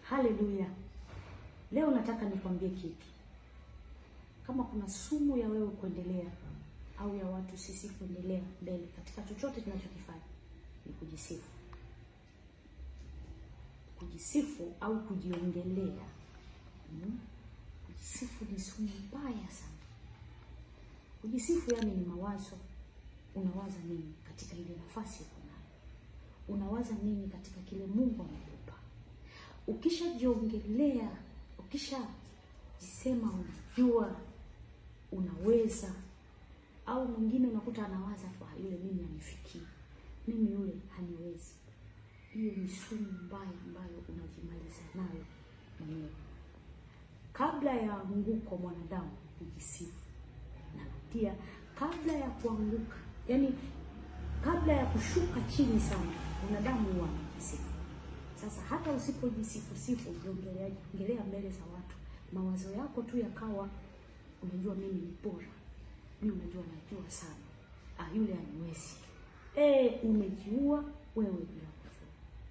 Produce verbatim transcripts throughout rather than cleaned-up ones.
Haleluya. Leo nataka nikwambie kitu. Kama kuna sumu ya wewe kuendelea au ya watu sisi kuendelea mbele katika chochote tunachokifanya, ni kujisifu. Kujisifu au kujiongelea. Hmm? Kujisifu ni sumu mbaya sana. Kujisifu yani ni mawazo. Unawaza nini katika ile nafasi uko nayo? Unawaza nini katika kile Mungu amekupa? Ukishajiongelea, ukisha jisema unajua, unaweza, au mwingine unakuta anawaza kwa yule mimi hanifikii, mimi yule haniwezi. Hiyo ni sumu mbaya ambayo unajimaliza nayo mwenyewe. Kabla ya anguko mwanadamu kujisifu. Na pia kabla ya kuanguka, yani kabla ya kushuka chini sana, mwanadamu huwa anajisifu. Sasa hata usipojisifu sifu, ongelea ongelea mbele za watu, mawazo yako tu yakawa unajua mimi ni bora, mimi unajua najua sana, ah yule haniwezi. Eh, umejiua wewe bila kujua.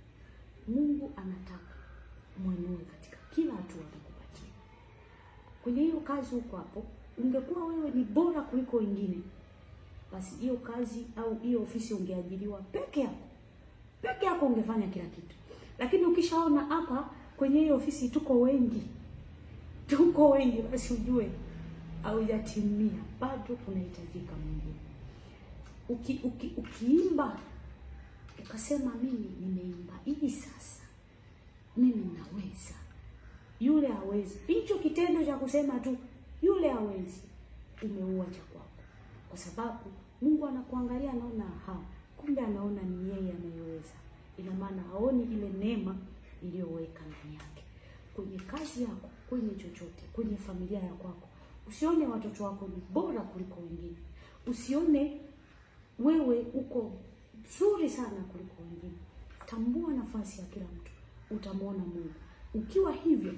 Mungu anataka mwenyewe katika kila hatua atakupatia. Kwenye hiyo kazi uko hapo, ungekuwa wewe ni bora kuliko wengine, basi hiyo kazi au hiyo ofisi ungeajiriwa peke yako. Peke yako ungefanya kila kitu. Lakini ukishaona hapa kwenye hiyo ofisi tuko wengi, tuko wengi, basi ujue haujatimia, bado kunahitajika mwingine. Uki, uki, ukiimba ukasema mimi nimeimba hii sasa, mimi naweza, yule hawezi. Hicho kitendo cha kusema tu yule hawezi, umeua cha kwako. Kwa sababu Mungu anakuangalia, anaona ha, kumbe anaona ni yeye anayeweza. Ina maana haoni ile neema iliyoweka ndani yake. Kwenye kazi yako, kwenye chochote, kwenye familia ya kwako, usione watoto wako ni bora kuliko wengine. Usione wewe uko nzuri sana kuliko wengine. Tambua nafasi ya kila mtu, utamwona Mungu. Ukiwa hivyo,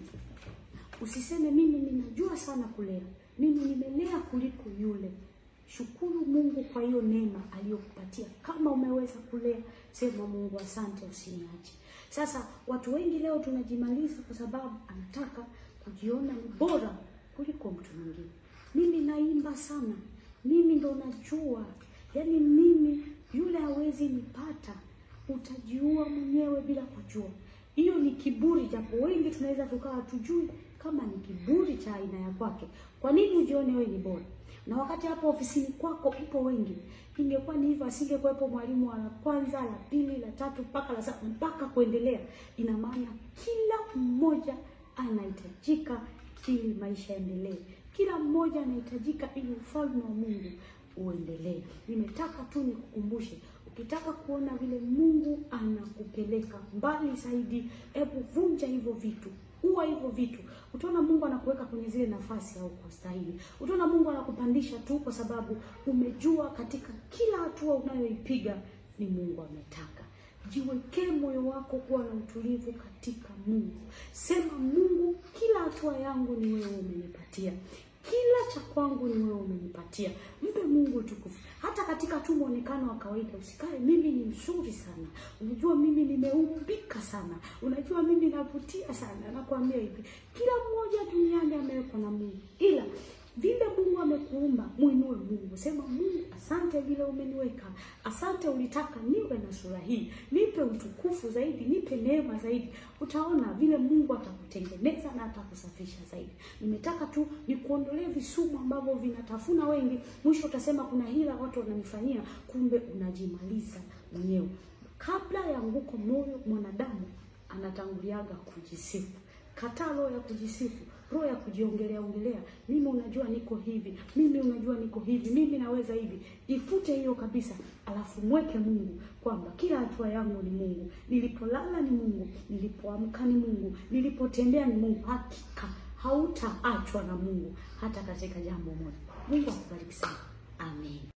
usiseme mimi ninajua sana kulea, mimi nimelea kuliko yule. Shukuru Mungu kwa hiyo neema aliyokupatia. Kama umeweza kulea, sema Mungu asante, usiniache. Sasa watu wengi leo tunajimaliza kwa sababu anataka kujiona ni bora kuliko mtu mwingine. Mimi naimba sana, mimi ndo najua, yani mimi yule hawezi nipata. Utajiua mwenyewe bila kujua. Hiyo ni kiburi, japo wengi tunaweza tukawa tujui kama ni kiburi cha aina ya kwake. Kwa nini ujione wewe ni bora? Na wakati hapo ofisini kwako upo wengi. Ingekuwa ni hivyo, asingekuwepo mwalimu wa kwanza, la pili, la tatu, mpaka la saba, mpaka kuendelea. Ina maana kila mmoja anahitajika ili maisha yaendelee. Kila mmoja anahitajika ili ufalme wa Mungu uendelee. Nimetaka tu nikukumbushe, ukitaka kuona vile Mungu anakupeleka mbali zaidi, hebu vunja hivyo vitu. Uwa hivyo vitu. Utaona Mungu anakuweka kwenye zile nafasi au kustahili. Utaona Mungu anakupandisha tu kwa sababu umejua katika kila hatua unayoipiga ni Mungu ametaka. Jiwekee moyo wako kuwa na utulivu katika Mungu. Sema Mungu, kila hatua yangu ni wewe umenipatia. Kila cha kwangu ni wewe umenipatia. Mpe Mungu utukufu. Hata katika tu muonekano wa kawaida usikae mimi ni mzuri sana. Unajua mimi nimeumbika sana. Unajua mimi navutia sana. Nakwambia hivi, kila mmoja duniani amewekwa na Mungu. Ila vile Mungu amekuumba, muinue Mungu. Sema Mungu, asante vile umeniweka. Asante ulitaka niwe na sura hii. Nipe utukufu zaidi, nipe neema zaidi. Utaona vile Mungu atakutengeneza na atakusafisha zaidi. Nimetaka tu nikuondolee visumu ambavyo vinatafuna wengi. Mwisho utasema kuna hila watu wananifanyia, kumbe unajimaliza mwenyewe. Kabla ya anguko moyo mwanadamu anatanguliaga kujisifu. Kataa roho ya kujisifu, roho ya kujiongelea ongelea. Mimi unajua niko hivi, mimi unajua niko hivi, mimi naweza hivi. Ifute hiyo kabisa, alafu mweke Mungu kwamba kila hatua yangu ni Mungu. Nilipolala ni Mungu, nilipoamka ni Mungu, nilipotembea ni Mungu. Hakika hautaachwa na Mungu hata katika jambo moja. Mungu akubariki sana. Amen.